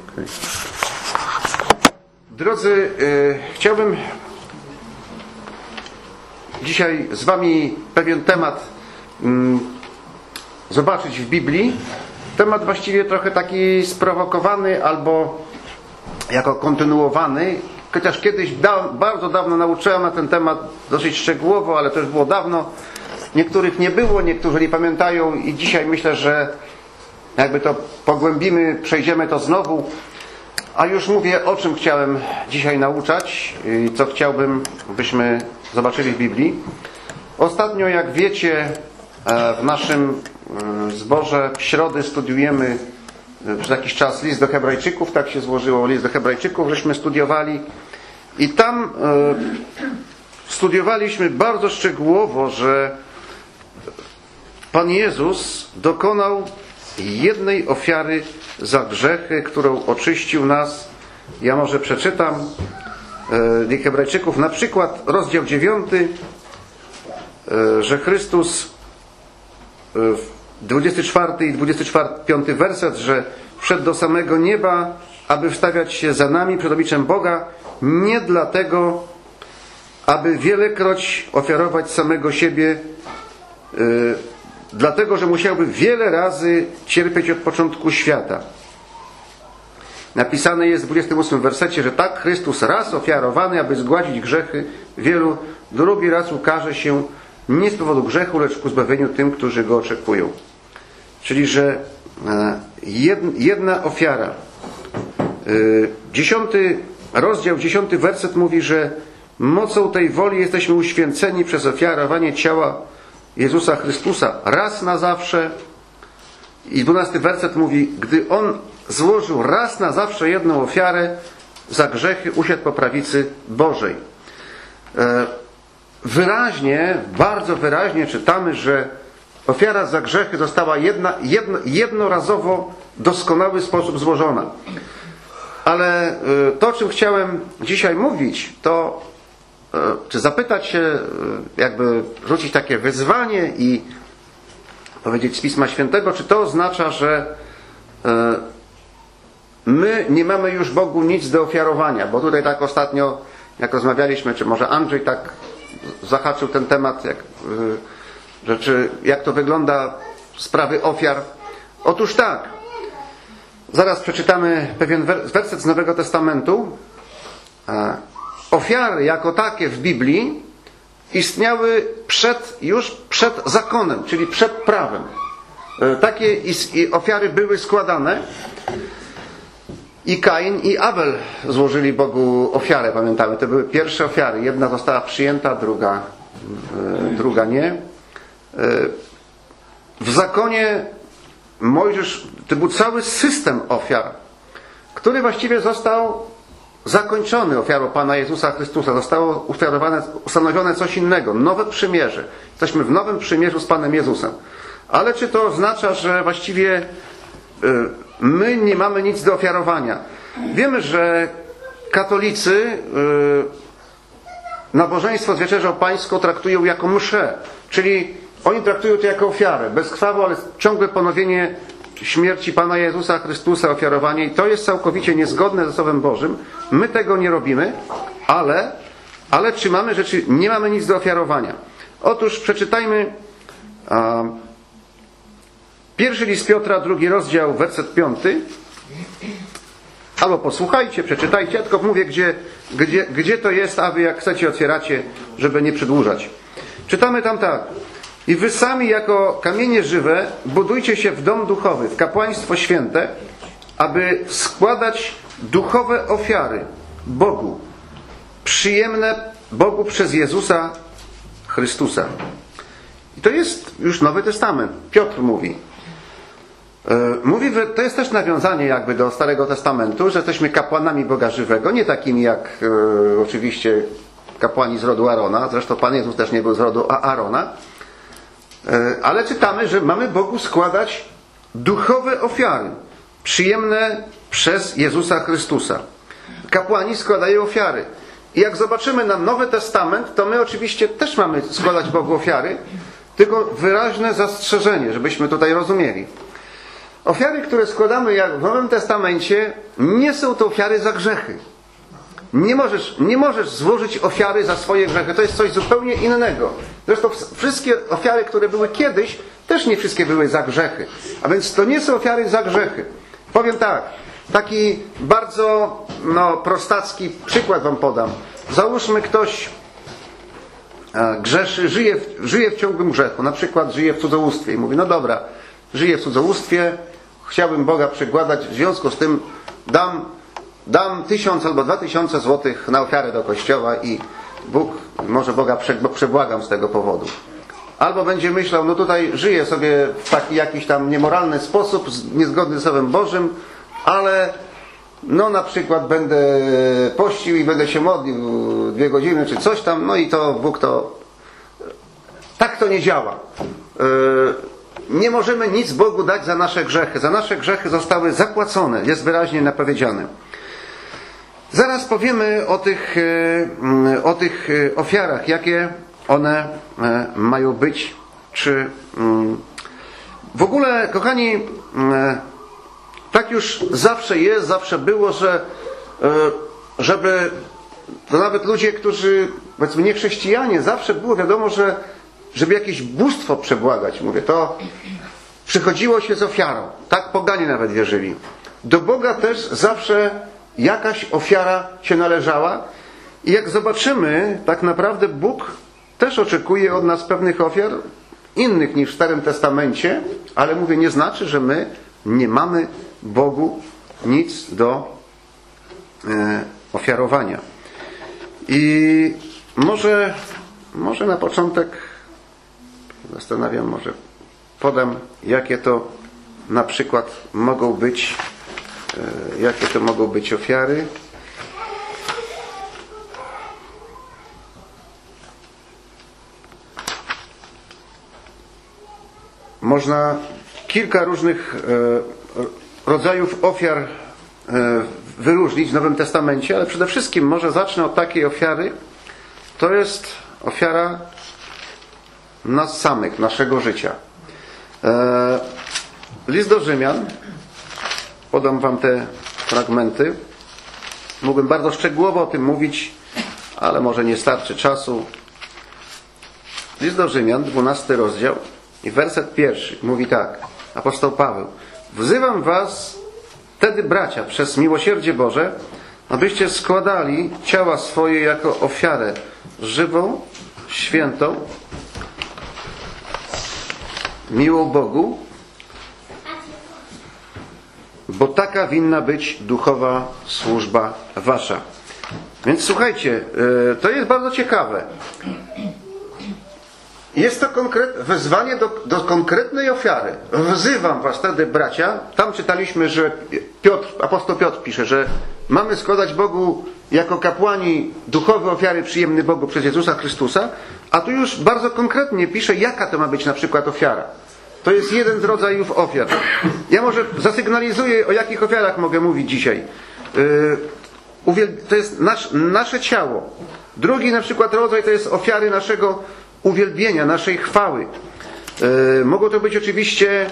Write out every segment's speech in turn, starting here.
Okay. Drodzy, chciałbym dzisiaj z Wami pewien temat zobaczyć w Biblii. Temat właściwie trochę taki sprowokowany albo jako kontynuowany. Chociaż kiedyś bardzo dawno nauczyłem na ten temat dosyć szczegółowo, ale to już było dawno. Niektórych nie było, niektórzy nie pamiętają i dzisiaj myślę, że jakby to pogłębimy, przejdziemy to znowu. A już mówię, o czym chciałem dzisiaj nauczać i co chciałbym, byśmy zobaczyli w Biblii. Ostatnio, jak wiecie, w naszym zborze w środę studiujemy przez jakiś czas list do Hebrajczyków, tak się złożyło, list do Hebrajczyków, żeśmy studiowali i tam studiowaliśmy bardzo szczegółowo, że Pan Jezus dokonał jednej ofiary za grzechy, którą oczyścił nas. Ja może przeczytam list Hebrajczyków, na przykład rozdział 9, że Chrystus 24 i 25 werset, że wszedł do samego nieba, aby wstawiać się za nami przed obliczem Boga, nie dlatego, aby wielekroć ofiarować samego siebie, dlatego, że musiałby wiele razy cierpieć od początku świata. Napisane jest w 28 wersecie, że tak Chrystus raz ofiarowany, aby zgładzić grzechy wielu, drugi raz ukaże się nie z powodu grzechu, lecz ku zbawieniu tym, którzy go oczekują. Czyli, że jedna ofiara. 10 rozdział, 10 werset mówi, że mocą tej woli jesteśmy uświęceni przez ofiarowanie ciała Jezusa Chrystusa raz na zawsze. I 12 werset mówi, gdy On złożył raz na zawsze jedną ofiarę za grzechy, usiadł po prawicy Bożej. Wyraźnie, bardzo wyraźnie czytamy, że ofiara za grzechy została jednorazowo w doskonały sposób złożona. Ale to, o czym chciałem dzisiaj mówić, to czy zapytać się, jakby rzucić takie wyzwanie i powiedzieć z Pisma Świętego, czy to oznacza, że my nie mamy już Bogu nic do ofiarowania, bo tutaj tak ostatnio, jak rozmawialiśmy, czy może Andrzej tak zahaczył ten temat, jak to wygląda sprawy ofiar. Otóż tak, zaraz przeczytamy pewien werset z Nowego Testamentu. Ofiary jako takie w Biblii istniały już przed zakonem, czyli przed prawem. Takie ofiary były składane i Kain i Abel złożyli Bogu ofiarę, pamiętamy. To były pierwsze ofiary. Jedna została przyjęta, druga nie. W zakonie Mojżesz, to był cały system ofiar, który właściwie został zakończony ofiarą Pana Jezusa Chrystusa. Zostało ustanowione coś innego, nowe przymierze. Jesteśmy w nowym przymierzu z Panem Jezusem. Ale czy to oznacza, że właściwie my nie mamy nic do ofiarowania? Wiemy, że katolicy nabożeństwo z Wieczerzą Pańską traktują jako mszę, czyli oni traktują to jako ofiarę, bezkrwawo, ale ciągłe ponowienie śmierci Pana Jezusa Chrystusa, ofiarowanie, i to jest całkowicie niezgodne ze Słowem Bożym. My tego nie robimy, ale czy mamy rzeczy, nie mamy nic do ofiarowania. Otóż przeczytajmy pierwszy list Piotra, 2 rozdział, werset 5. Albo posłuchajcie, przeczytajcie, ja tylko mówię, gdzie to jest, a wy jak chcecie otwieracie, żeby nie przedłużać. Czytamy tam tak. I wy sami jako kamienie żywe budujcie się w dom duchowy, w kapłaństwo święte, aby składać duchowe ofiary Bogu, przyjemne Bogu przez Jezusa Chrystusa. I to jest już Nowy Testament. Piotr mówi, że to jest też nawiązanie jakby do Starego Testamentu, że jesteśmy kapłanami Boga żywego, nie takimi jak oczywiście kapłani z rodu Arona, zresztą Pan Jezus też nie był z rodu Aarona, ale czytamy, że mamy Bogu składać duchowe ofiary, przyjemne przez Jezusa Chrystusa. Kapłani składają ofiary. I jak zobaczymy na Nowy Testament, to my oczywiście też mamy składać Bogu ofiary, tylko wyraźne zastrzeżenie, żebyśmy tutaj rozumieli. Ofiary, które składamy jak w Nowym Testamencie, nie są to ofiary za grzechy. Nie możesz złożyć ofiary za swoje grzechy. To jest coś zupełnie innego. Zresztą wszystkie ofiary, które były kiedyś, też nie wszystkie były za grzechy. A więc to nie są ofiary za grzechy. Powiem tak, taki bardzo prostacki przykład wam podam. Załóżmy, ktoś grzeszy, żyje w ciągłym grzechu. Na przykład żyje w cudzołóstwie i mówi, no dobra, żyję w cudzołóstwie, chciałbym Boga przegładać, w związku z tym dam 1000 albo 2000 złotych na ofiarę do kościoła i może Boga przebłagam z tego powodu. Albo będzie myślał, no tutaj żyję sobie w taki jakiś tam niemoralny sposób, niezgodny z Słowem Bożym, ale na przykład będę pościł i będę się modlił 2 godziny czy coś tam, no i to Bóg to... Tak to nie działa. Nie możemy nic Bogu dać za nasze grzechy. Za nasze grzechy zostały zapłacone. Jest wyraźnie napowiedziane. Zaraz powiemy o tych ofiarach, jakie one mają być. Czy w ogóle, kochani, tak już zawsze jest, zawsze było, żeby to nawet ludzie, którzy powiedzmy nie chrześcijanie, zawsze było wiadomo, że żeby jakieś bóstwo przebłagać, mówię, to przychodziło się z ofiarą. Tak poganie nawet wierzyli. Do Boga też zawsze jakaś ofiara się należała. I jak zobaczymy, tak naprawdę Bóg też oczekuje od nas pewnych ofiar, innych niż w Starym Testamencie, ale mówię, nie znaczy, że my nie mamy Bogu nic do ofiarowania. I może na początek zastanawiam, może podam, jakie to na przykład mogą być ofiary. Można kilka różnych rodzajów ofiar wyróżnić w Nowym Testamencie, ale przede wszystkim może zacznę od takiej ofiary. To jest ofiara nas samych, naszego życia. List do Rzymian. Podam wam te fragmenty. Mógłbym bardzo szczegółowo o tym mówić, ale może nie starczy czasu. List do Rzymian, 12 rozdział i werset 1 mówi tak. Apostoł Paweł. Wzywam was wtedy, bracia, przez miłosierdzie Boże, abyście składali ciała swoje jako ofiarę żywą, świętą, miłą Bogu, bo taka winna być duchowa służba wasza. Więc słuchajcie, to jest bardzo ciekawe. Jest to wezwanie do konkretnej ofiary. Wzywam was wtedy, bracia. Tam czytaliśmy, że apostoł Piotr pisze, że mamy składać Bogu jako kapłani duchowe ofiary przyjemne Bogu przez Jezusa Chrystusa. A tu już bardzo konkretnie pisze, jaka to ma być na przykład ofiara. To jest jeden z rodzajów ofiar. Ja może zasygnalizuję, o jakich ofiarach mogę mówić dzisiaj. To jest nasze ciało. Drugi na przykład rodzaj to jest ofiary naszego uwielbienia, naszej chwały. Mogą to być oczywiście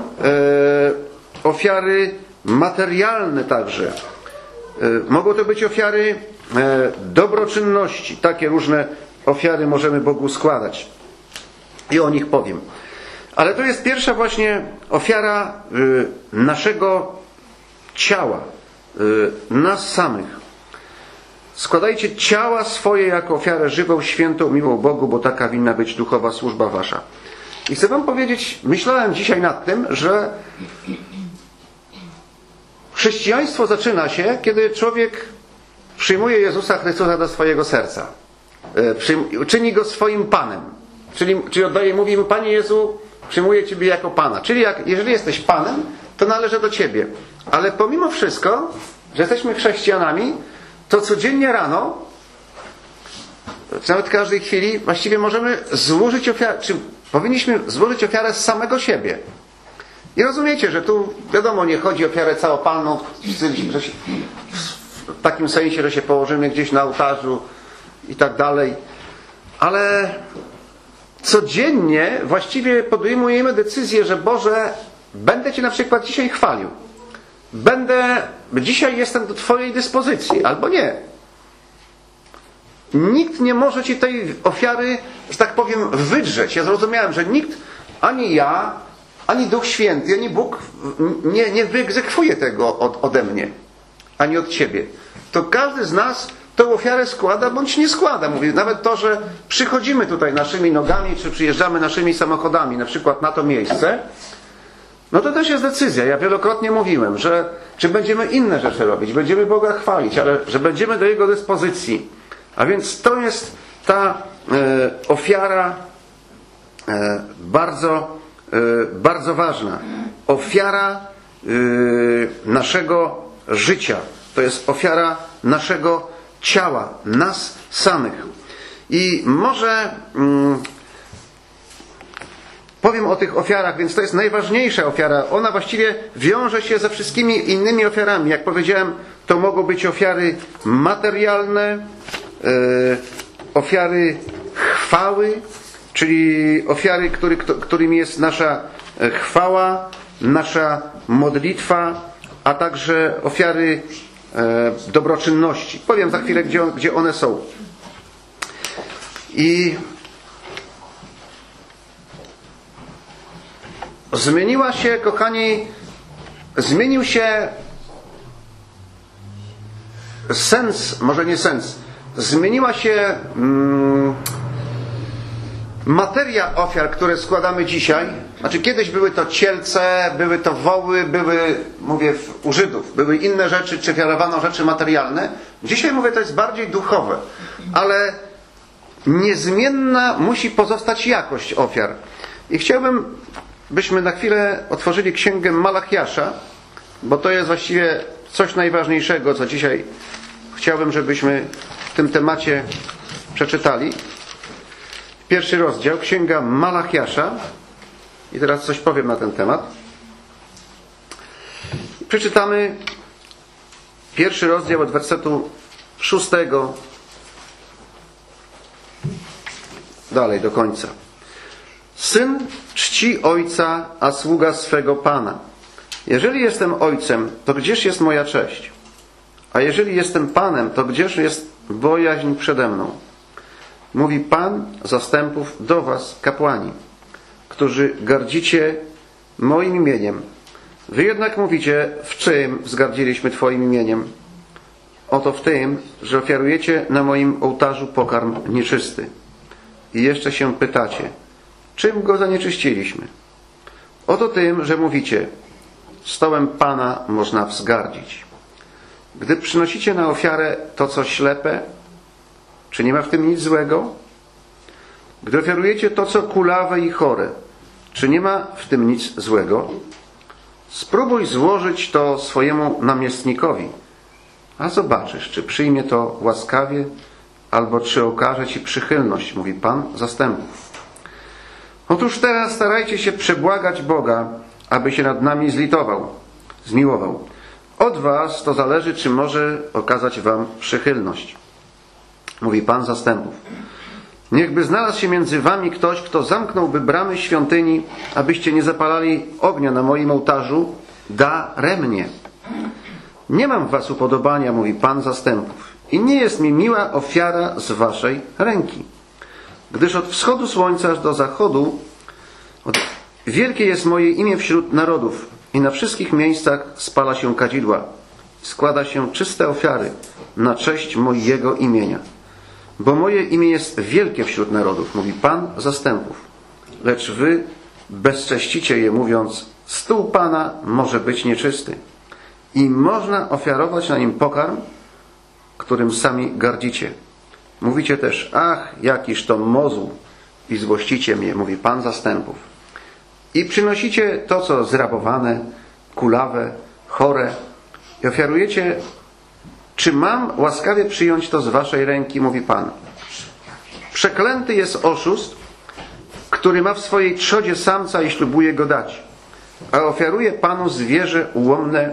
ofiary materialne także. Mogą to być ofiary dobroczynności. Takie różne ofiary możemy Bogu składać. I o nich powiem. Ale to jest pierwsza właśnie ofiara naszego ciała, nas samych. Składajcie ciała swoje jako ofiarę żywą, świętą, miłą Bogu, bo taka winna być duchowa służba wasza. I chcę wam powiedzieć, myślałem dzisiaj nad tym, że chrześcijaństwo zaczyna się, kiedy człowiek przyjmuje Jezusa Chrystusa do swojego serca. Czyni Go swoim Panem. Czyli oddaje, mówi mu, Panie Jezu, przyjmuję Ciebie jako Pana. Czyli jeżeli jesteś Panem, to należy do Ciebie. Ale pomimo wszystko, że jesteśmy chrześcijanami, to codziennie rano, czy nawet w każdej chwili, właściwie możemy złożyć ofiarę, czy powinniśmy złożyć ofiarę z samego siebie. I rozumiecie, że tu wiadomo, nie chodzi o ofiarę całopalną w takim sensie, że się położymy gdzieś na ołtarzu i tak dalej. Ale codziennie właściwie podejmujemy decyzję, że Boże, będę Cię na przykład dzisiaj chwalił. Dzisiaj jestem do Twojej dyspozycji, albo nie. Nikt nie może Ci tej ofiary, że tak powiem, wydrzeć. Ja zrozumiałem, że nikt, ani ja, ani Duch Święty, ani Bóg nie wyegzekwuje tego ode mnie, ani od Ciebie. To każdy z nas tę ofiarę składa, bądź nie składa. Mówię, nawet to, że przychodzimy tutaj naszymi nogami, czy przyjeżdżamy naszymi samochodami, na przykład na to miejsce, no to też jest decyzja. Ja wielokrotnie mówiłem, że czy będziemy inne rzeczy robić, będziemy Boga chwalić, ale że będziemy do Jego dyspozycji. A więc to jest ta ofiara bardzo ważna. Ofiara naszego życia. To jest ofiara naszego ciała, nas samych. I może powiem o tych ofiarach, więc to jest najważniejsza ofiara. Ona właściwie wiąże się ze wszystkimi innymi ofiarami. Jak powiedziałem, to mogą być ofiary materialne, ofiary chwały, czyli ofiary, którymi jest nasza chwała, nasza modlitwa, a także ofiary dobroczynności. Powiem za chwilę, gdzie one są. I zmieniła się, kochani, zmienił się sens, może nie sens, zmieniła się materia ofiar, które składamy dzisiaj. Znaczy kiedyś były to cielce, były to woły, mówię u Żydów, były inne rzeczy, czy ofiarowano rzeczy materialne. Dzisiaj mówię, to jest bardziej duchowe. Ale niezmienna musi pozostać jakość ofiar. I chciałbym, byśmy na chwilę otworzyli księgę Malachiasza, bo to jest właściwie coś najważniejszego, co dzisiaj chciałbym, żebyśmy w tym temacie przeczytali. Pierwszy rozdział, księga Malachiasza. I teraz coś powiem na ten temat. Przeczytamy pierwszy rozdział od wersetu 6 dalej do końca. Syn czci ojca, a sługa swego Pana. Jeżeli jestem ojcem, to gdzież jest moja cześć? A jeżeli jestem Panem, to gdzież jest bojaźń przede mną? Mówi Pan zastępów do was, kapłani, którzy gardzicie moim imieniem. Wy jednak mówicie, w czym wzgardziliśmy Twoim imieniem? Oto w tym, że ofiarujecie na moim ołtarzu pokarm nieczysty. I jeszcze się pytacie, czym go zanieczyściliśmy? Oto tym, że mówicie, stołem Pana można wzgardzić. Gdy przynosicie na ofiarę to, co ślepe, czy nie ma w tym nic złego? Gdy ofiarujecie to, co kulawe i chore, czy nie ma w tym nic złego? Spróbuj złożyć to swojemu namiestnikowi, a zobaczysz, czy przyjmie to łaskawie, albo czy okaże ci przychylność, mówi Pan zastępów. Otóż teraz starajcie się przebłagać Boga, aby się nad nami zmiłował. Od was to zależy, czy może okazać wam przychylność, mówi Pan zastępów. Niechby znalazł się między wami ktoś, kto zamknąłby bramy świątyni, abyście nie zapalali ognia na moim ołtarzu daremnie. Nie mam w was upodobania, mówi Pan zastępów, i nie jest mi miła ofiara z waszej ręki. Gdyż od wschodu słońca aż do zachodu wielkie jest moje imię wśród narodów i na wszystkich miejscach spala się kadzidła. Składa się czyste ofiary na cześć mojego imienia. Bo moje imię jest wielkie wśród narodów, mówi Pan zastępów. Lecz wy bezcześcicie je, mówiąc, stół Pana może być nieczysty. I można ofiarować na nim pokarm, którym sami gardzicie. Mówicie też, ach, jakiż to mozuł, i złościcie mnie, mówi Pan zastępów. I przynosicie to, co zrabowane, kulawe, chore, i ofiarujecie. Czy mam łaskawie przyjąć to z waszej ręki, mówi Pan. Przeklęty jest oszust, który ma w swojej trzodzie samca i ślubuje go dać, a ofiaruje Panu zwierzę ułomne,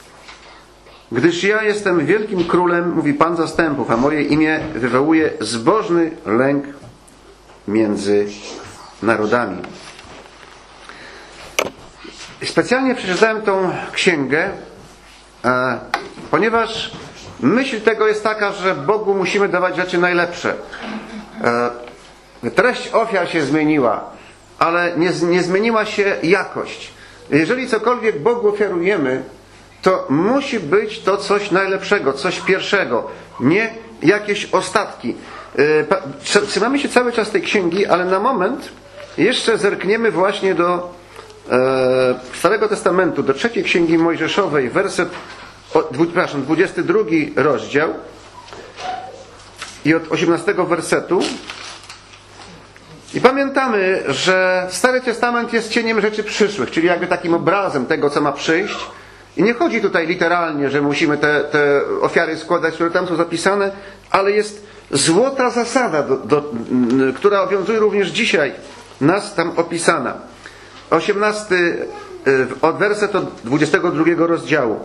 gdyż ja jestem wielkim królem, mówi Pan zastępów, a moje imię wywołuje zbożny lęk między narodami. Specjalnie przeczytałem tą księgę, ponieważ myśl tego jest taka, że Bogu musimy dawać rzeczy najlepsze. Treść ofiar się zmieniła, ale nie zmieniła się jakość. Jeżeli cokolwiek Bogu ofiarujemy, to musi być to coś najlepszego, coś pierwszego, nie jakieś ostatki. Trzymamy się cały czas tej księgi, ale na moment jeszcze zerkniemy właśnie do Starego Testamentu, do 3 Księgi Mojżeszowej, 22 rozdział i od 18 wersetu. I pamiętamy, że Stary Testament jest cieniem rzeczy przyszłych, czyli jakby takim obrazem tego, co ma przyjść. I nie chodzi tutaj literalnie, że musimy te ofiary składać, które tam są zapisane, ale jest złota zasada, która obowiązuje również dzisiaj, nas tam opisana. 18 werset od 22 rozdziału.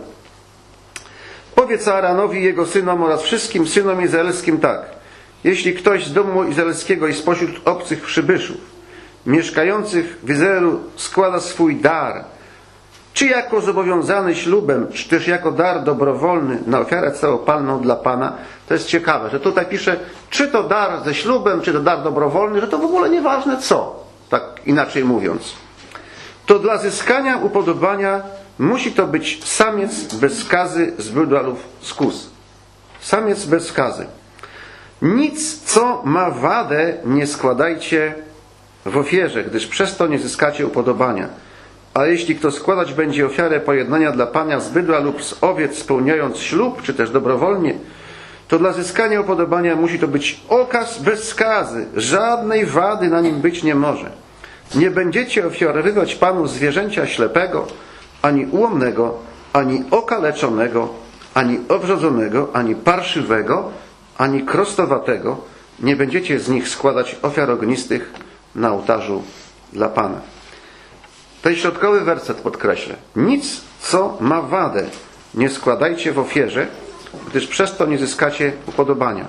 Powiedz Aaronowi i jego synom oraz wszystkim synom izraelskim tak. Jeśli ktoś z domu izraelskiego i spośród obcych przybyszów, mieszkających w Izraelu, składa swój dar, czy jako zobowiązany ślubem, czy też jako dar dobrowolny na ofiarę całopalną dla Pana, to jest ciekawe, że tutaj pisze, czy to dar ze ślubem, czy to dar dobrowolny, że to w ogóle nieważne co, tak inaczej mówiąc. To dla zyskania upodobania musi to być samiec bez skazy z bydła lub z kóz. Samiec bez skazy. Nic, co ma wadę, nie składajcie w ofierze, gdyż przez to nie zyskacie upodobania. A jeśli kto składać będzie ofiarę pojednania dla Pana z bydła lub z owiec, spełniając ślub, czy też dobrowolnie, to dla zyskania upodobania musi to być okaz bez skazy. Żadnej wady na nim być nie może. Nie będziecie ofiarowywać Panu zwierzęcia ślepego, ani ułomnego, ani okaleczonego, ani obrzodzonego, ani parszywego, ani krostowatego. Nie będziecie z nich składać ofiar ognistych na ołtarzu dla Pana. Ten środkowy werset podkreślę. Nic, co ma wadę, nie składajcie w ofierze, gdyż przez to nie zyskacie upodobania.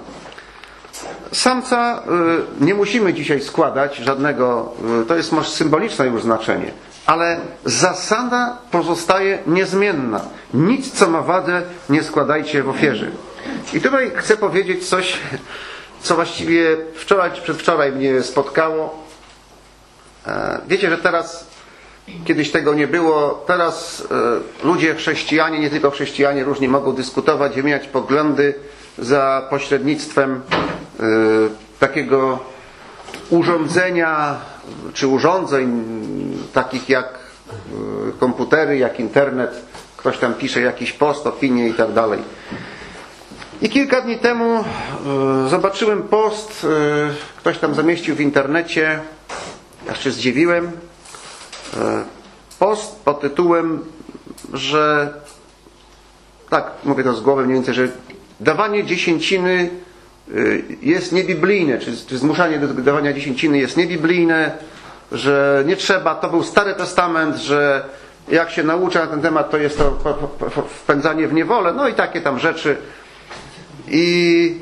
Samca nie musimy dzisiaj składać żadnego, to jest może symboliczne już znaczenie, ale zasada pozostaje niezmienna. Nic, co ma wadę, nie składajcie w ofierze. I tutaj chcę powiedzieć coś, co właściwie wczoraj czy przedwczoraj mnie spotkało. Wiecie, że teraz, kiedyś tego nie było, teraz ludzie chrześcijanie, nie tylko chrześcijanie, różnie mogą dyskutować, wymieniać poglądy za pośrednictwem takiego urządzenia, czy urządzeń takich jak komputery, jak internet. Ktoś tam pisze jakiś post, opinię i tak dalej. I kilka dni temu zobaczyłem post, ktoś tam zamieścił w internecie, aż się zdziwiłem, post pod tytułem, że tak, mówię to z głowy mniej więcej, że dawanie dziesięciny jest niebiblijne, czy zmuszanie do dawania dziesięciny jest niebiblijne, że nie trzeba, to był Stary Testament, że jak się naucza na ten temat, to jest to wpędzanie w niewolę, no i takie tam rzeczy. I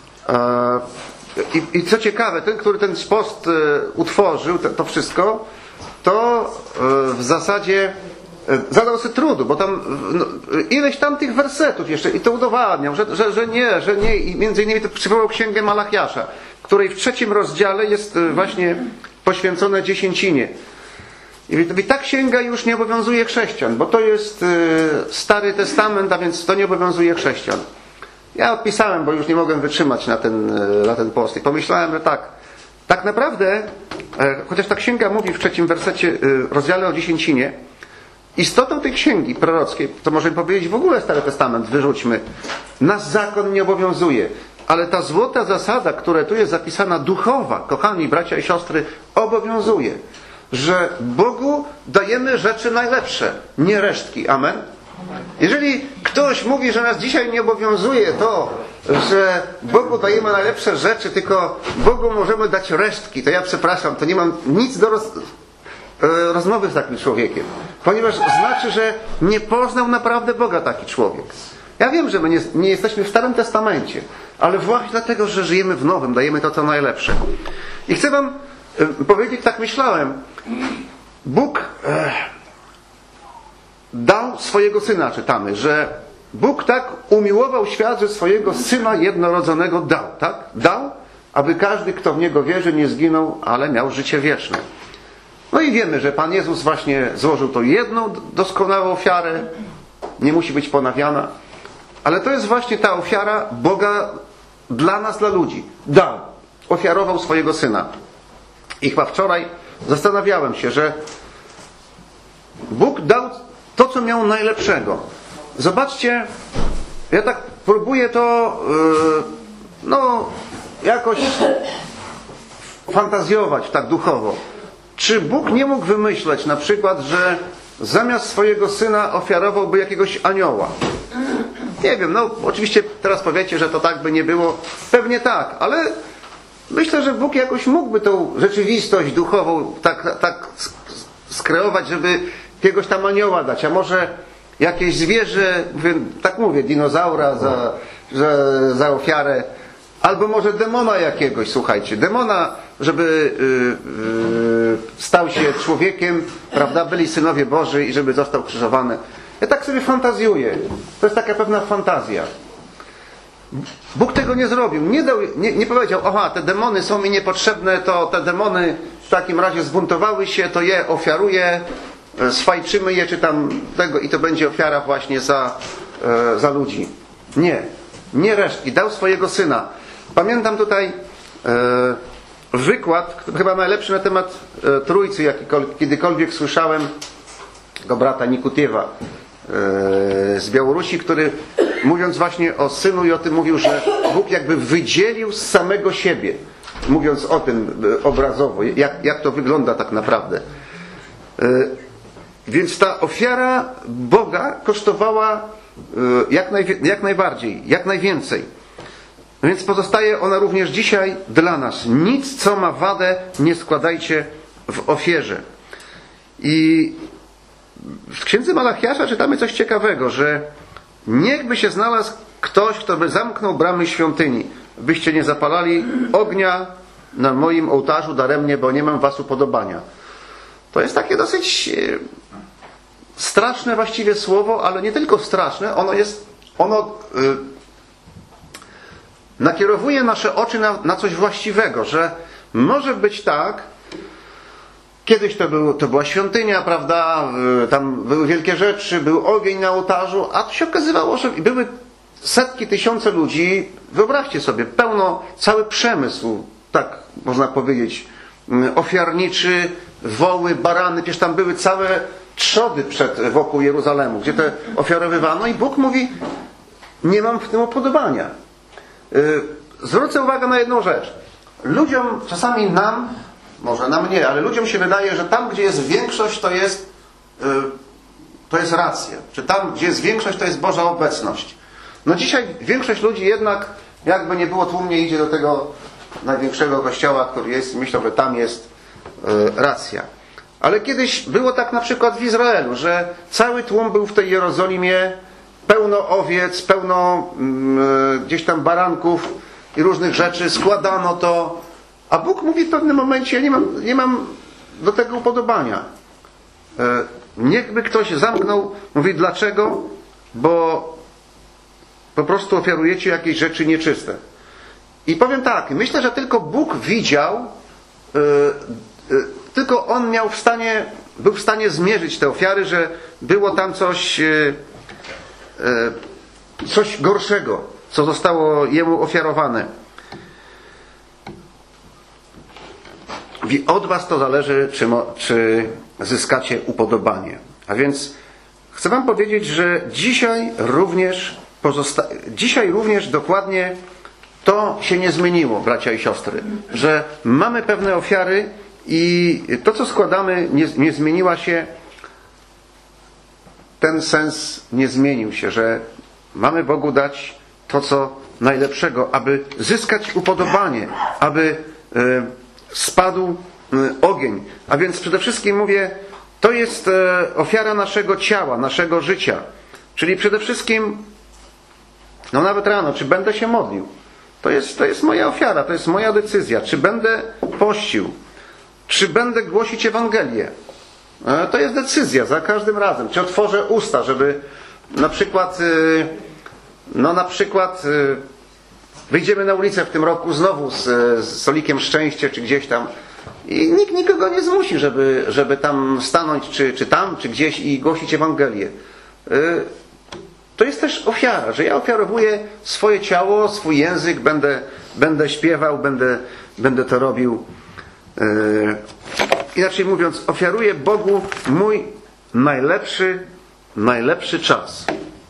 co ciekawe, ten, który ten post utworzył, to wszystko, to w zasadzie zadał sobie trudu, bo tam ileś tam tych wersetów jeszcze i to udowadniał, że nie i między innymi to przywołał księgę Malachiasza, której w 3 rozdziale jest właśnie poświęcone dziesięcinie. I ta księga już nie obowiązuje chrześcijan, bo to jest Stary Testament, a więc to nie obowiązuje chrześcijan. Ja odpisałem, bo już nie mogłem wytrzymać na ten post i pomyślałem, że tak naprawdę, chociaż ta księga mówi w 3 rozdziale o dziesięcinie, istotą tej księgi prorockiej, to możemy powiedzieć w ogóle Stary Testament wyrzućmy, nas zakon nie obowiązuje, ale ta złota zasada, która tu jest zapisana, duchowa, kochani bracia i siostry, obowiązuje, że Bogu dajemy rzeczy najlepsze, nie resztki. Amen? Jeżeli ktoś mówi, że nas dzisiaj nie obowiązuje to, że Bogu dajemy najlepsze rzeczy, tylko Bogu możemy dać resztki, to ja przepraszam, to nie mam nic do rozmowy z takim człowiekiem. Ponieważ znaczy, że nie poznał naprawdę Boga taki człowiek. Ja wiem, że my nie jesteśmy w Starym Testamencie, ale właśnie dlatego, że żyjemy w Nowym, dajemy to, co najlepsze. I chcę wam powiedzieć, tak myślałem, Bóg dał swojego Syna, czytamy, że Bóg tak umiłował świat, że swojego Syna jednorodzonego dał, tak? Dał, aby każdy, kto w Niego wierzy, nie zginął, ale miał życie wieczne. No i wiemy, że Pan Jezus właśnie złożył tą jedną doskonałą ofiarę, nie musi być ponawiana, ale to jest właśnie ta ofiara Boga dla nas, dla ludzi. Dał, ofiarował swojego Syna. I chyba wczoraj zastanawiałem się, że Bóg dał to, co miał najlepszego. Zobaczcie, ja tak próbuję to jakoś fantazjować tak duchowo. Czy Bóg nie mógł wymyśleć na przykład, że zamiast swojego Syna ofiarowałby jakiegoś anioła? Nie wiem, oczywiście teraz powiecie, że to tak by nie było. Pewnie tak, ale myślę, że Bóg jakoś mógłby tą rzeczywistość duchową tak skreować, żeby jakiegoś tam anioła dać, a może jakieś zwierzę, tak mówię, dinozaura za ofiarę, albo może demona jakiegoś, słuchajcie, demona, żeby stał się człowiekiem, prawda, byli synowie Boży i żeby został krzyżowany. Ja tak sobie fantazjuję. To jest taka pewna fantazja. Bóg tego nie zrobił. Nie powiedział, te demony są mi niepotrzebne, to te demony w takim razie zbuntowały się, to je ofiaruję, sfajczymy je, czy tam tego i to będzie ofiara właśnie za ludzi. Nie resztki. Dał swojego Syna. Pamiętam tutaj wykład, chyba najlepszy na temat Trójcy, jaki kiedykolwiek słyszałem, tego brata Nikutiewa z Białorusi, który mówiąc właśnie o Synu i o tym mówił, że Bóg jakby wydzielił z samego siebie, mówiąc o tym obrazowo, jak to wygląda tak naprawdę. Więc ta ofiara Boga kosztowała jak najbardziej, jak najwięcej. Więc pozostaje ona również dzisiaj dla nas. Nic, co ma wadę, nie składajcie w ofierze. I w Księdze Malachiasza czytamy coś ciekawego, że niechby się znalazł ktoś, kto by zamknął bramy świątyni, byście nie zapalali ognia na moim ołtarzu daremnie, bo nie mam was upodobania. To jest takie dosyć straszne właściwie słowo, ale nie tylko straszne, ono nakierowuje nasze oczy na coś właściwego, że może być tak, kiedyś to była świątynia, prawda, tam były wielkie rzeczy, był ogień na ołtarzu, a to się okazywało, że były setki, tysiące ludzi, wyobraźcie sobie, cały przemysł, tak można powiedzieć, ofiarniczy, woły, barany, przecież tam były całe trzody wokół Jeruzalemu, gdzie te ofiarowywano i Bóg mówi, nie mam w tym upodobania. Zwrócę uwagę na jedną rzecz. Ludziom, czasami nam, może nam nie, ale ludziom się wydaje, że tam, gdzie jest większość, to jest racja. Czy tam, gdzie jest większość, to jest Boża obecność. No dzisiaj większość ludzi jednak, jakby nie było, tłumnie idzie do tego największego kościoła, który jest, myślą, że tam jest racja. Ale kiedyś było tak na przykład w Izraelu, że cały tłum był w tej Jerozolimie, pełno owiec, pełno gdzieś tam baranków i różnych rzeczy, składano to, a Bóg mówi w pewnym momencie, ja nie mam do tego upodobania. Niechby ktoś zamknął, mówi dlaczego? Bo po prostu ofiarujecie jakieś rzeczy nieczyste. I powiem tak, myślę, że tylko Bóg widział, tylko On był w stanie zmierzyć te ofiary, że było tam coś gorszego, co zostało Jemu ofiarowane. Od was to zależy, czy zyskacie upodobanie. A więc chcę wam powiedzieć, że dzisiaj również dokładnie to się nie zmieniło, bracia i siostry. Że mamy pewne ofiary i to, co składamy, nie zmieniła się. Ten sens nie zmienił się, że mamy Bogu dać to, co najlepszego, aby zyskać upodobanie, aby spadł ogień. A więc przede wszystkim mówię, to jest ofiara naszego ciała, naszego życia. Czyli przede wszystkim, nawet rano, czy będę się modlił. To jest moja ofiara, to jest moja decyzja. Czy będę pościł, czy będę głosić Ewangelię. To jest decyzja za każdym razem. Czy otworzę usta, żeby na przykład wyjdziemy na ulicę w tym roku znowu z stolikiem szczęścia, czy gdzieś tam i nikt nikogo nie zmusi, żeby tam stanąć, czy tam, czy gdzieś i głosić Ewangelię. To jest też ofiara, że ja ofiarowuję swoje ciało, swój język, będę śpiewał, będę to robił. Inaczej mówiąc, ofiaruję Bogu mój najlepszy czas.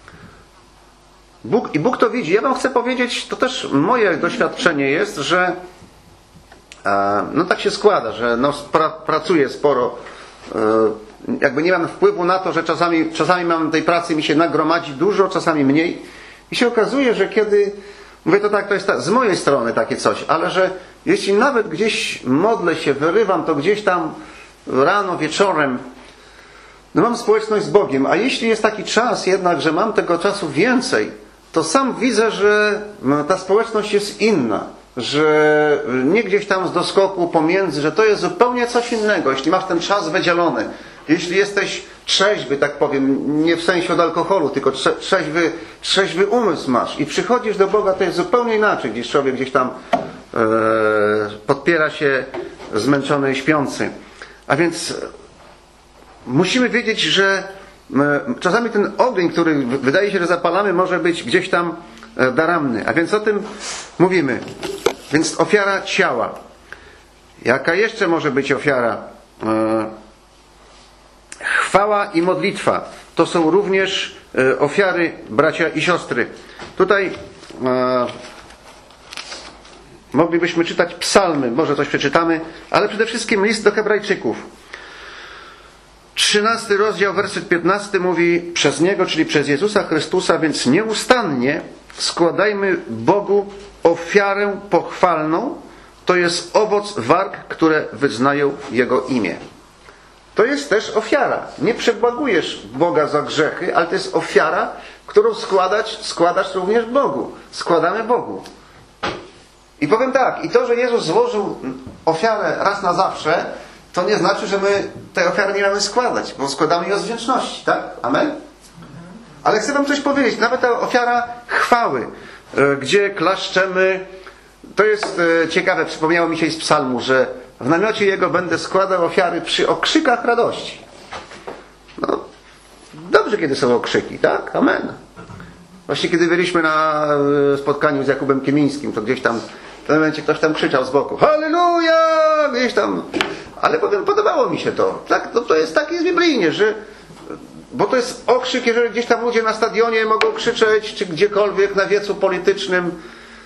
Bóg to widzi. Ja wam chcę powiedzieć, to też moje doświadczenie jest, że tak się składa, że pracuję sporo. Jakby nie mam wpływu na to, że czasami mam tej pracy mi się nagromadzi dużo, czasami mniej. I się okazuje, że kiedy, mówię to tak, to jest z mojej strony takie coś, ale że jeśli nawet gdzieś modlę się, wyrywam to gdzieś tam rano, wieczorem, mam społeczność z Bogiem, a jeśli jest taki czas jednak, że mam tego czasu więcej, to sam widzę, że ta społeczność jest inna, że nie gdzieś tam z doskoku pomiędzy, że to jest zupełnie coś innego, jeśli masz ten czas wydzielony, jeśli jesteś trzeźwy, tak powiem, nie w sensie od alkoholu, tylko trzeźwy umysł masz i przychodzisz do Boga, to jest zupełnie inaczej, gdzieś człowiek gdzieś tam podpiera się zmęczony, śpiący. A więc musimy wiedzieć, że czasami ten ogień, który wydaje się, że zapalamy, może być gdzieś tam daramny. A więc o tym mówimy. Więc ofiara ciała. Jaka jeszcze może być ofiara? Chwała i modlitwa. To są również ofiary, bracia i siostry. Tutaj moglibyśmy czytać psalmy, może coś przeczytamy, ale przede wszystkim list do Hebrajczyków. 13 rozdział, werset 15 mówi: przez Niego, czyli przez Jezusa Chrystusa, więc nieustannie składajmy Bogu ofiarę pochwalną, to jest owoc warg, które wyznają Jego imię. To jest też ofiara. Nie przebłagujesz Boga za grzechy, ale to jest ofiara, którą składasz również Bogu. Składamy Bogu. I powiem tak, i to, że Jezus złożył ofiarę raz na zawsze, to nie znaczy, że my tej ofiary nie mamy składać, bo składamy ją z wdzięczności, tak? Amen? Ale chcę wam coś powiedzieć, nawet ta ofiara chwały, gdzie klaszczemy, to jest ciekawe, przypomniało mi się z psalmu, że w namiocie Jego będę składał ofiary przy okrzykach radości. No, dobrze, kiedy są okrzyki, tak? Amen. Właśnie kiedy byliśmy na spotkaniu z Jakubem Kiemińskim, to gdzieś tam w tym momencie ktoś tam krzyczał z boku: halleluja! Gdzieś tam. Ale powiem, podobało mi się to. Tak, to jest takie biblijnie, że bo to jest okrzyk, jeżeli gdzieś tam ludzie na stadionie mogą krzyczeć, czy gdziekolwiek na wiecu politycznym.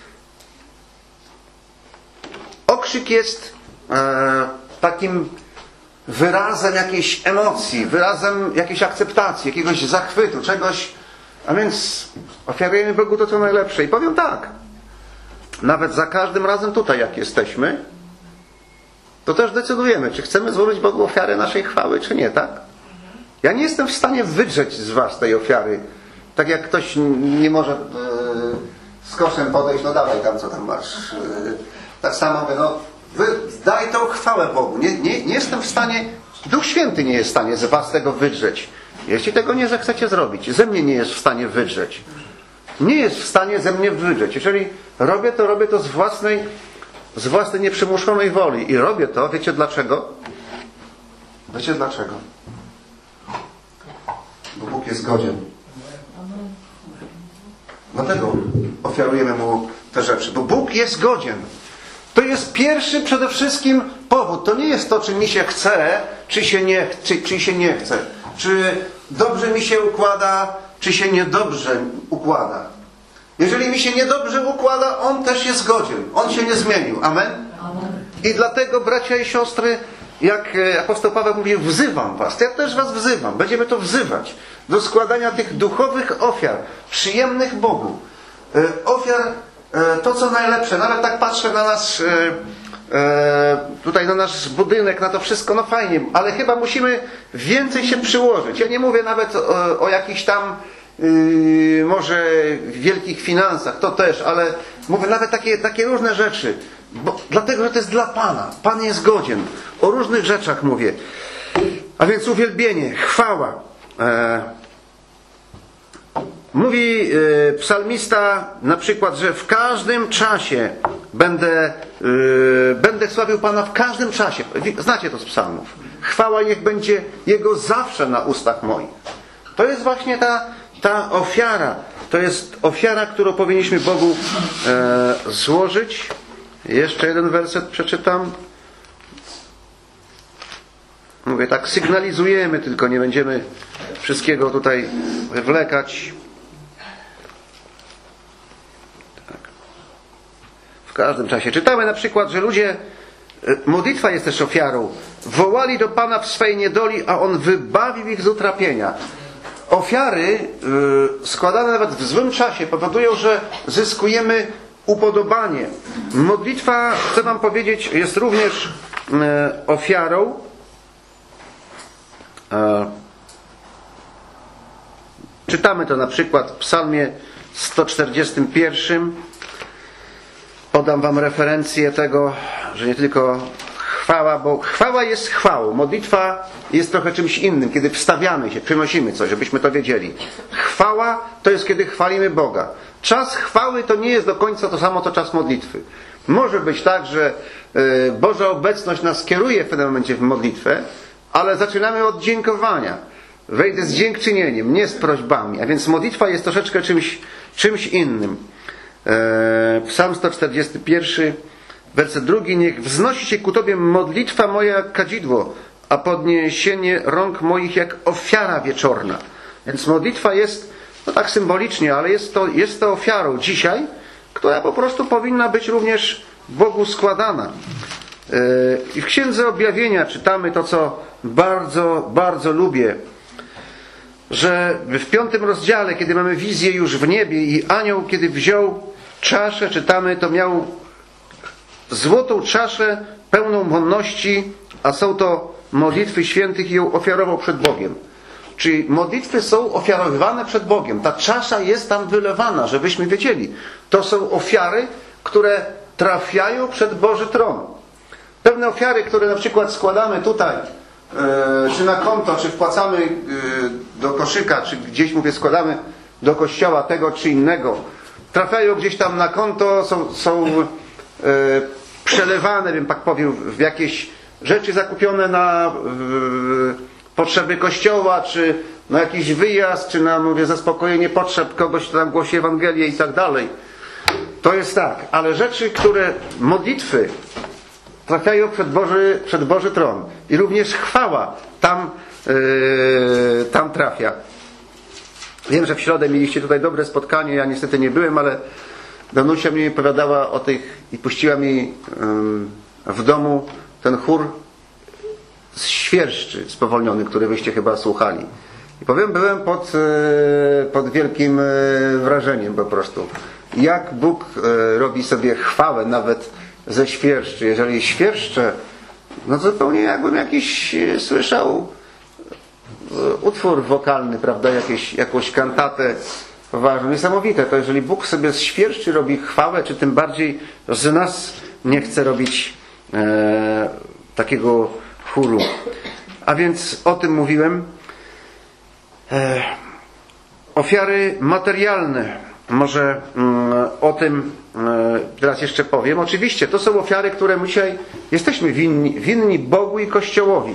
Okrzyk jest takim wyrazem jakiejś emocji, wyrazem jakiejś akceptacji, jakiegoś zachwytu, czegoś. A więc ofiarujemy Bogu to, co najlepsze. I powiem tak, nawet za każdym razem tutaj, jak jesteśmy, to też decydujemy, czy chcemy złożyć Bogu ofiarę naszej chwały, czy nie, tak? Ja nie jestem w stanie wydrzeć z was tej ofiary. Tak jak ktoś nie może z koszem podejść, no dawaj tam, co tam masz. Tak samo mówię, no daj tą chwałę Bogu. Nie jestem w stanie, Duch Święty nie jest w stanie z was tego wydrzeć. Jeśli tego nie zechcecie zrobić, ze mnie nie jest w stanie wydrzeć. Nie jest w stanie ze mnie wydrzeć. Jeżeli robię to z własnej nieprzymuszonej woli. I robię to, wiecie dlaczego? Wiecie dlaczego? Bo Bóg jest godzien. Dlatego ofiarujemy Mu te rzeczy. Bo Bóg jest godzien. To jest pierwszy przede wszystkim powód. To nie jest to, czy mi się chce, czy się nie chce. Czy dobrze mi się układa, czy się niedobrze układa. Jeżeli mi się niedobrze układa, On też jest godzien. On się nie zmienił. Amen? I dlatego, bracia i siostry, jak apostoł Paweł mówi, wzywam was. To ja też was wzywam. Będziemy to wzywać. Do składania tych duchowych ofiar, przyjemnych Bogu. Ofiar, to co najlepsze. Nawet tak patrzę na nas, tutaj na nasz budynek, na to wszystko, no fajnie, ale chyba musimy więcej się przyłożyć. Ja nie mówię nawet o jakichś tam może wielkich finansach, to też, ale mówię nawet takie różne rzeczy. Dlatego, że to jest dla Pana. Pan jest godzien. O różnych rzeczach mówię. A więc uwielbienie, chwała. Mówi psalmista na przykład, że w każdym czasie będę sławił Pana w każdym czasie. Znacie to z psalmów. Chwała niech będzie Jego zawsze na ustach moich. To jest właśnie ta ofiara. To jest ofiara, którą powinniśmy Bogu złożyć. Jeszcze jeden werset przeczytam. Mówię tak, sygnalizujemy, tylko nie będziemy wszystkiego tutaj wywlekać. Tak. W każdym czasie. Czytamy na przykład, że ludzie, modlitwa jest też ofiarą, wołali do Pana w swej niedoli, a On wybawił ich z utrapienia. Ofiary składane nawet w złym czasie powodują, że zyskujemy upodobanie. Modlitwa, chcę wam powiedzieć, jest również ofiarą. Czytamy to na przykład w psalmie 141. Podam wam referencję tego, że nie tylko chwała, bo chwała jest chwałą. Modlitwa jest trochę czymś innym, kiedy wstawiamy się, przynosimy coś, żebyśmy to wiedzieli. Chwała to jest, kiedy chwalimy Boga. Czas chwały to nie jest do końca to samo, co czas modlitwy. Może być tak, że Boża obecność nas kieruje w pewnym momencie w modlitwę, ale zaczynamy od dziękowania. Wejdę z dziękczynieniem, nie z prośbami. A więc modlitwa jest troszeczkę czymś innym. Psalm 141, werset 2. Niech wznosi się ku Tobie modlitwa moja jak kadzidło, a podniesienie rąk moich jak ofiara wieczorna. Więc modlitwa jest, no tak symbolicznie, ale jest to ofiarą dzisiaj, która po prostu powinna być również Bogu składana. I w Księdze Objawienia czytamy to, co bardzo, bardzo lubię, że w 5 rozdziale, kiedy mamy wizję już w niebie i anioł, kiedy wziął czaszę, czytamy, to miał złotą czaszę pełną wonności, a są to modlitwy świętych i ją ofiarował przed Bogiem. Czyli modlitwy są ofiarowywane przed Bogiem. Ta czasza jest tam wylewana, żebyśmy wiedzieli. To są ofiary, które trafiają przed Boży tron. Pewne ofiary, które na przykład składamy tutaj, czy na konto, czy wpłacamy do koszyka, czy gdzieś, składamy do kościoła tego czy innego, trafiają gdzieś tam na konto, są przelewane, tak powiem, w jakieś rzeczy zakupione na potrzeby kościoła, czy na jakiś wyjazd, czy na, zaspokojenie potrzeb kogoś, kto tam głosi Ewangelię i tak dalej. To jest tak, ale rzeczy, które, modlitwy trafiają przed Boży tron. I również chwała tam trafia. Wiem, że w środę mieliście tutaj dobre spotkanie, ja niestety nie byłem, ale Danusia mi opowiadała o tych i puściła mi w domu ten chór z Świerszczy spowolniony, który wyście chyba słuchali. I powiem, byłem pod wielkim wrażeniem po prostu. Jak Bóg robi sobie chwałę nawet ze świerszczy. Jeżeli świerszcze, no zupełnie jakbym jakiś słyszał utwór wokalny, prawda, jakąś kantatę poważną, niesamowite. To jeżeli Bóg sobie z świerszczy robi chwałę, czy tym bardziej z nas nie chce robić takiego chóru. A więc o tym mówiłem. Ofiary materialne. Może o tym teraz jeszcze powiem. Oczywiście to są ofiary, które my dzisiaj jesteśmy winni Bogu i Kościołowi.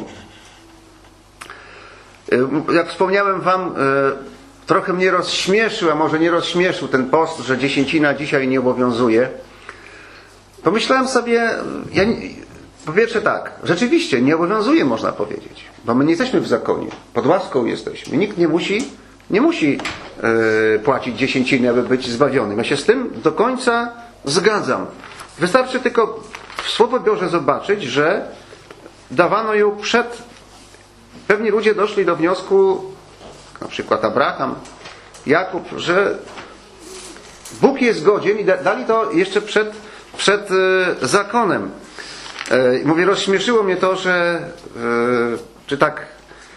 Jak wspomniałem wam, trochę mnie rozśmieszył, a może nie rozśmieszył ten post, że dziesięcina dzisiaj nie obowiązuje. Pomyślałem sobie, po pierwsze tak, rzeczywiście nie obowiązuje, można powiedzieć, bo my nie jesteśmy w zakonie, pod łaską jesteśmy. Nikt nie musi płacić dziesięciny, aby być zbawionym. Ja się z tym do końca zgadzam. Wystarczy tylko w Słowie Boże zobaczyć, że dawano ją przed... Pewni ludzie doszli do wniosku, na przykład Abraham, Jakub, że Bóg jest godzien i dali to jeszcze przed zakonem. Mówię, rozśmieszyło mnie to, że czy tak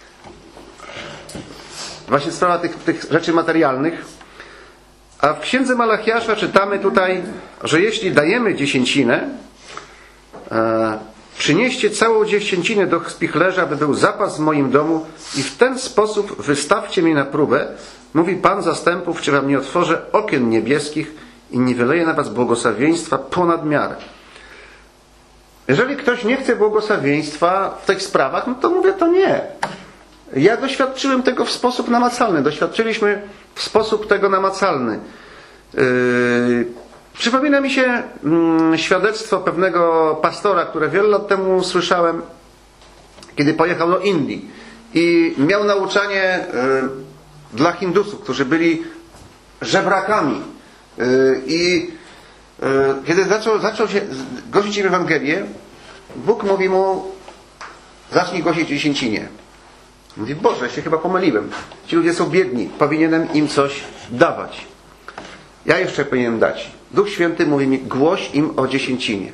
właśnie sprawa tych rzeczy materialnych. A w Księdze Malachiasza czytamy tutaj, że jeśli dajemy dziesięcinę, przynieście całą dziesięcinę do spichlerza, aby był zapas w moim domu i w ten sposób wystawcie mnie na próbę, mówi Pan zastępów, czy wam nie otworzę okien niebieskich i nie wyleję na was błogosławieństwa ponad miarę. Jeżeli ktoś nie chce błogosławieństwa w tych sprawach, no to mówię, to nie. Ja doświadczyłem tego w sposób namacalny. Doświadczyliśmy w sposób tego namacalny. Przypomina mi się świadectwo pewnego pastora, które wiele lat temu słyszałem, kiedy pojechał do Indii i miał nauczanie dla Hindusów, którzy byli żebrakami. I kiedy zaczął się głosić im Ewangelię, Bóg mówi mu: zacznij głosić dziesięcinie. Mówi: Boże, się chyba pomyliłem. Ci ludzie są biedni, powinienem im coś dawać. Ja jeszcze powinienem dać. Duch Święty mówi mi: głoś im o dziesięcinie.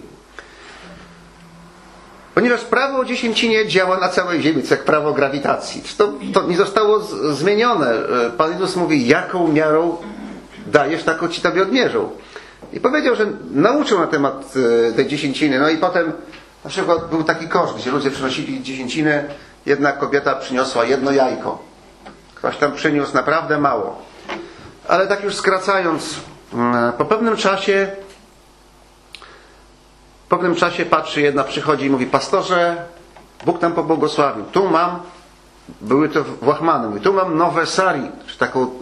Ponieważ prawo o dziesięcinie działa na całej ziemi, co jak prawo grawitacji. To nie zostało zmienione. Pan Jezus mówi: jaką miarą dajesz, taką ci tobie odmierzą. I powiedział, że nauczył na temat tej dziesięciny. No i potem na przykład był taki kosz, gdzie ludzie przynosili dziesięcinę. Jedna kobieta przyniosła jedno jajko. Ktoś tam przyniósł naprawdę mało. Ale tak już skracając, po pewnym czasie patrzy, jedna przychodzi i mówi: pastorze, Bóg nam pobłogosławił. Tu mam, były to łachmany, mówi, tu mam nowe sari, czy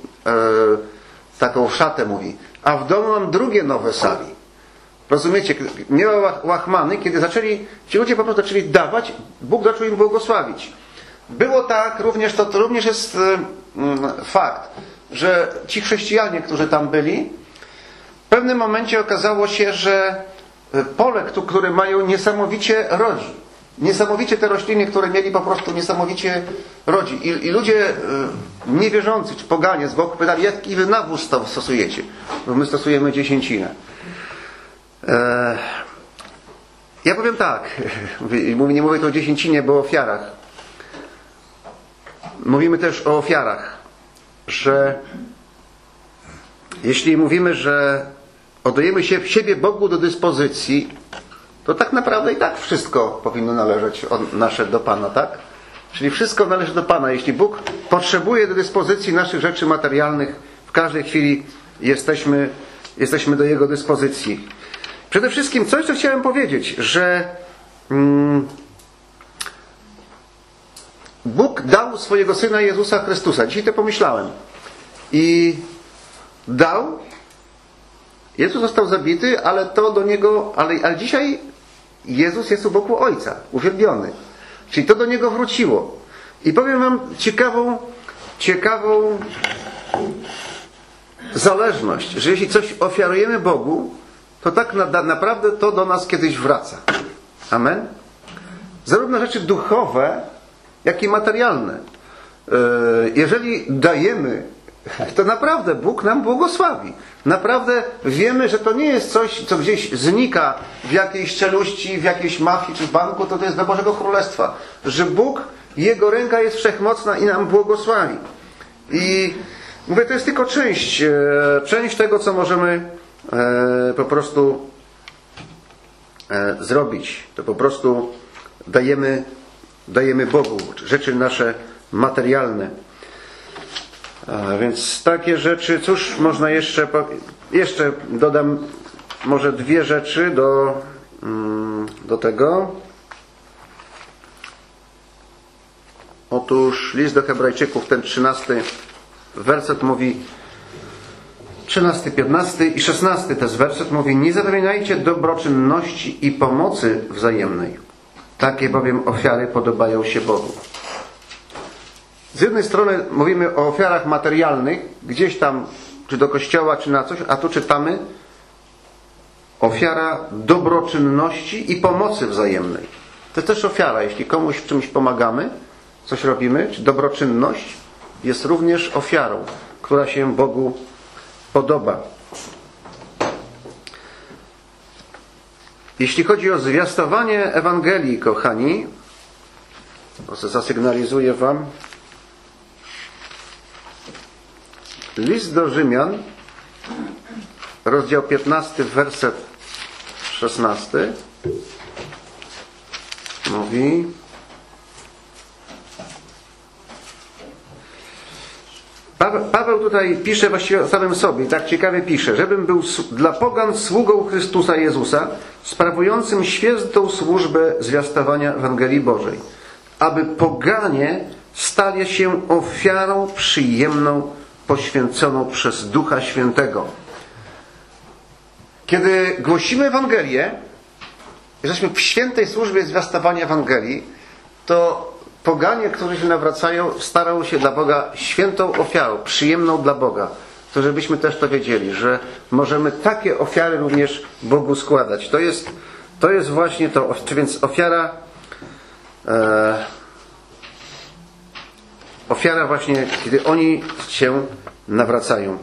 taką szatę, mówi. A w domu mam drugie nowe sari. Rozumiecie? Miała łachmany, kiedy ci ludzie po prostu zaczęli dawać, Bóg zaczął im błogosławić. Było tak, to również jest fakt, że ci chrześcijanie, którzy tam byli, w pewnym momencie okazało się, że pole, które mają, niesamowicie rodzi. Niesamowicie te rośliny, które mieli, po prostu niesamowicie rodzi. I ludzie niewierzący czy poganie z boku pytali: jaki wy nawóz stosujecie? Bo my stosujemy dziesięcinę. Ja powiem tak, nie mówię tu o dziesięcinie, bo o ofiarach. Mówimy też o ofiarach, że jeśli mówimy, że oddajemy siebie Bogu do dyspozycji, to tak naprawdę i tak wszystko powinno należeć nasze do Pana, tak? Czyli wszystko należy do Pana. Jeśli Bóg potrzebuje do dyspozycji naszych rzeczy materialnych, w każdej chwili jesteśmy do Jego dyspozycji. Przede wszystkim coś, co chciałem powiedzieć, że Bóg dał swojego Syna Jezusa Chrystusa. Dzisiaj to pomyślałem. I dał. Jezus został zabity, ale to do Niego, ale dzisiaj Jezus jest u boku Ojca, uwielbiony. Czyli to do Niego wróciło. I powiem wam ciekawą zależność, że jeśli coś ofiarujemy Bogu, to tak naprawdę to do nas kiedyś wraca. Amen? Zarówno rzeczy duchowe, jak i materialne. Jeżeli dajemy, to naprawdę Bóg nam błogosławi. Naprawdę wiemy, że to nie jest coś, co gdzieś znika w jakiejś czeluści, w jakiejś mafii czy w banku, to jest do Bożego Królestwa. Że Bóg, Jego ręka jest wszechmocna i nam błogosławi. I mówię, to jest tylko część tego, co możemy po prostu zrobić. To po prostu dajemy Bogu rzeczy nasze materialne. Więc takie rzeczy, cóż można jeszcze dodam może dwie rzeczy do tego. Otóż list do Hebrajczyków, ten 13 werset mówi, 13, 15 i 16 też werset mówi: nie zapominajcie dobroczynności i pomocy wzajemnej. Takie bowiem ofiary podobają się Bogu. Z jednej strony mówimy o ofiarach materialnych, gdzieś tam, czy do kościoła, czy na coś, a tu czytamy ofiara dobroczynności i pomocy wzajemnej. To też ofiara. Jeśli komuś w czymś pomagamy, coś robimy, czy dobroczynność jest również ofiarą, która się Bogu podoba. Jeśli chodzi o zwiastowanie Ewangelii, kochani, to zasygnalizuję wam. List do Rzymian, rozdział 15, werset 16. mówi: Paweł tutaj pisze właściwie o samym sobie, tak ciekawie pisze: żebym był dla pogan sługą Chrystusa Jezusa, sprawującym świętą służbę zwiastowania Ewangelii Bożej, aby poganie stali się ofiarą przyjemną, poświęconą przez Ducha Świętego. Kiedy głosimy Ewangelię, jesteśmy w świętej służbie zwiastowania Ewangelii, to poganie, którzy się nawracają, starają się dla Boga świętą ofiarą, przyjemną dla Boga. To żebyśmy też to wiedzieli, że możemy takie ofiary również Bogu składać. To jest właśnie to, więc ofiara właśnie, kiedy oni się nawracają.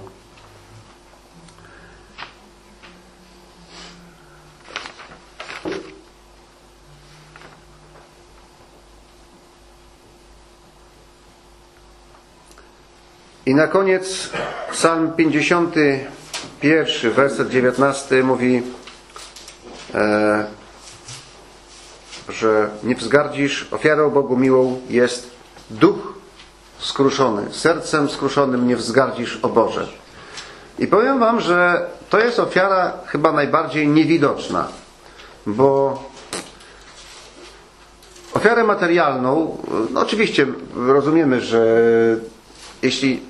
I na koniec Psalm 51, werset 19 mówi, że nie wzgardzisz, ofiarą Bogu miłą jest duch skruszony. Sercem skruszonym nie wzgardzisz, o Boże. I powiem wam, że to jest ofiara chyba najbardziej niewidoczna, bo ofiarę materialną, no oczywiście rozumiemy, że jeśli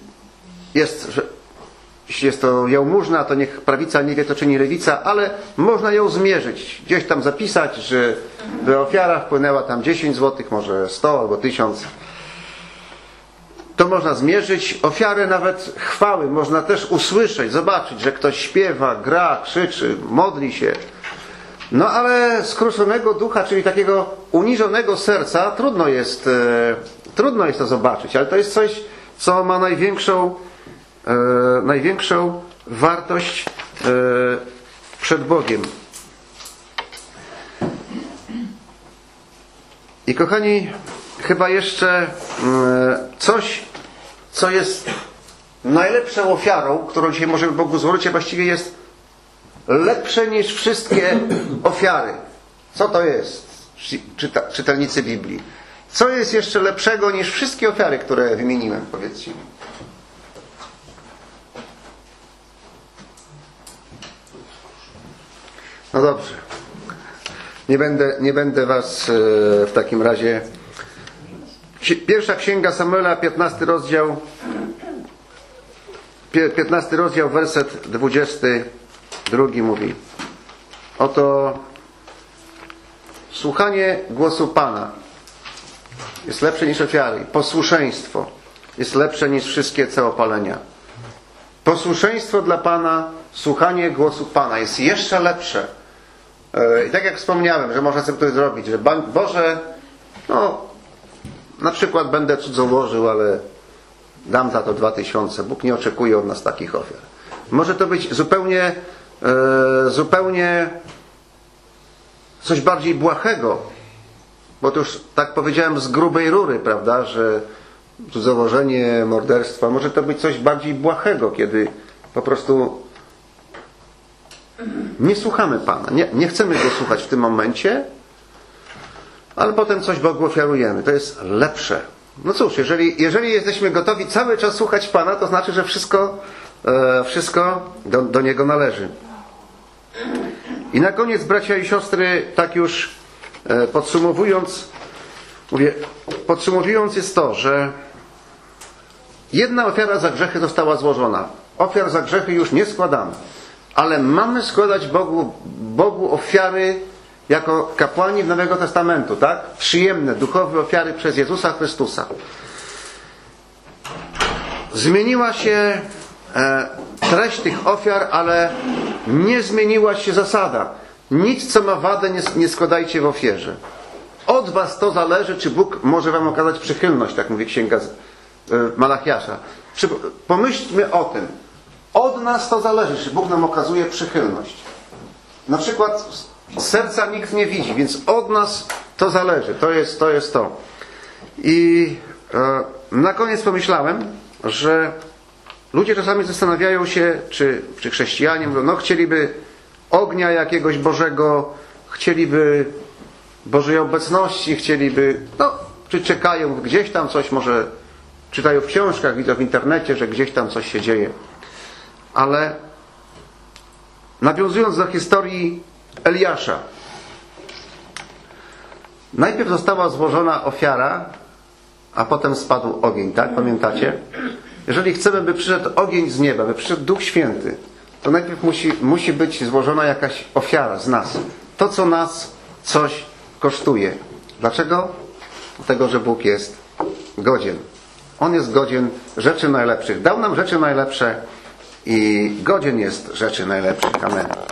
jest to jałmużna, to niech prawica nie wie, to czyni lewica, ale można ją zmierzyć. Gdzieś tam zapisać, że ofiara wpłynęła tam 10 zł, może 100 albo 1000. To można zmierzyć. Ofiarę nawet chwały można też usłyszeć, zobaczyć, że ktoś śpiewa, gra, krzyczy, modli się. No ale skruszonego ducha, czyli takiego uniżonego serca, trudno jest to zobaczyć, ale to jest coś, co ma największą wartość przed Bogiem. I kochani, chyba jeszcze coś, co jest najlepszą ofiarą, którą dzisiaj możemy Bogu złożyć, a właściwie jest lepsze niż wszystkie ofiary. Co to jest? Czytelnicy Biblii. Co jest jeszcze lepszego niż wszystkie ofiary, które wymieniłem? Powiedzcie mi. No dobrze. Nie będę was w takim razie... Pierwsza księga Samuela, 15 rozdział, werset 22 mówi: oto słuchanie głosu Pana jest lepsze niż ofiary. Posłuszeństwo jest lepsze niż wszystkie całopalenia. Posłuszeństwo dla Pana, słuchanie głosu Pana jest jeszcze lepsze. I tak jak wspomniałem, że można sobie to zrobić, że Boże, no na przykład będę cudzołożył, ale dam za to 2000. Bóg nie oczekuje od nas takich ofiar. Może to być zupełnie coś bardziej błahego, bo to już tak powiedziałem z grubej rury, prawda, że cudzołożenie, morderstwo, może to być coś bardziej błahego, kiedy po prostu nie słuchamy Pana, nie chcemy Go słuchać w tym momencie, ale potem coś Bogu ofiarujemy. To jest lepsze. No cóż, jeżeli jesteśmy gotowi cały czas słuchać Pana, to znaczy, że wszystko do Niego należy. I na koniec, bracia i siostry, tak już podsumowując jest to, że jedna ofiara za grzechy została złożona. Ofiar za grzechy już nie składamy. Ale mamy składać Bogu ofiary jako kapłani Nowego Testamentu, tak? Przyjemne, duchowe ofiary przez Jezusa Chrystusa. Zmieniła się treść tych ofiar, ale nie zmieniła się zasada. Nic, co ma wadę, nie składajcie w ofierze. Od was to zależy, czy Bóg może wam okazać przychylność, tak mówi księga Malachiasza. Pomyślmy o tym. Od nas to zależy, czy Bóg nam okazuje przychylność. Na przykład serca nikt nie widzi, więc od nas to zależy. To jest to. I na koniec pomyślałem, że ludzie czasami zastanawiają się, czy chrześcijanie mówią, no chcieliby ognia jakiegoś Bożego, chcieliby Bożej obecności, chcieliby, czy czekają gdzieś tam coś, może czytają w książkach, widzą w internecie, że gdzieś tam coś się dzieje. Ale nawiązując do historii Eliasza, najpierw została złożona ofiara, a potem spadł ogień, tak? Pamiętacie? Jeżeli chcemy, by przyszedł ogień z nieba, by przyszedł Duch Święty, to najpierw musi być złożona jakaś ofiara z nas. To, co nas coś kosztuje. Dlaczego? Dlatego, że Bóg jest godzien. On jest godzien rzeczy najlepszych. Dał nam rzeczy najlepsze i godzien jest rzeczy najlepszych. Amen.